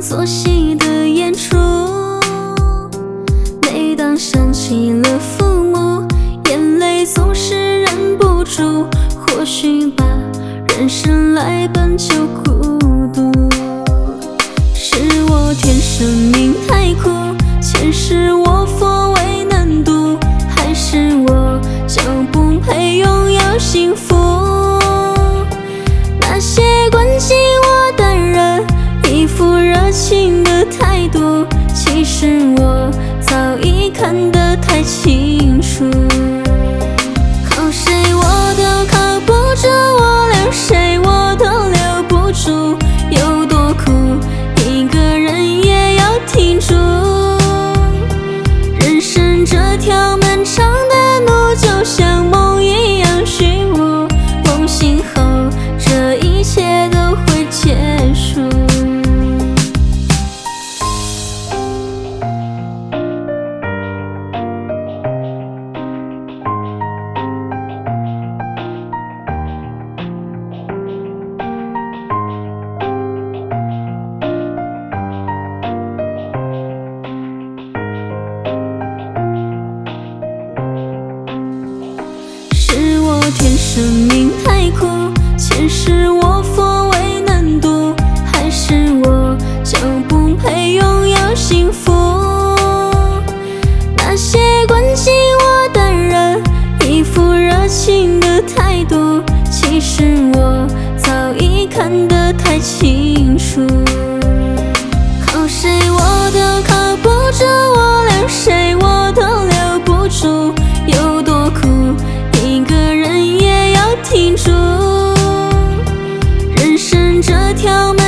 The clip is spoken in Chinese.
作戏的演出。每当想起了父母，眼泪总是忍不住。或许吧，人生来本就孤独，是我天生命太苦，前世我佛未能渡，还是我就不配拥有幸福？那些关心我的人，一副热情的态度，其实我早已看得太清楚。靠谁我都靠不住，我留谁我都留不住，有多苦一个人也要挺住。人生这条漫长的路，就像梦一样虚无，梦醒后这一切都会结束。是我天生命太苦，前世我佛未能渡，还是我就不配拥有幸福？那些关心我的人，一副热情的态度，其实我早已看得太清楚。靠谁我都靠不住，我留谁我都留不住，有多苦一个人也要挺住。人生这条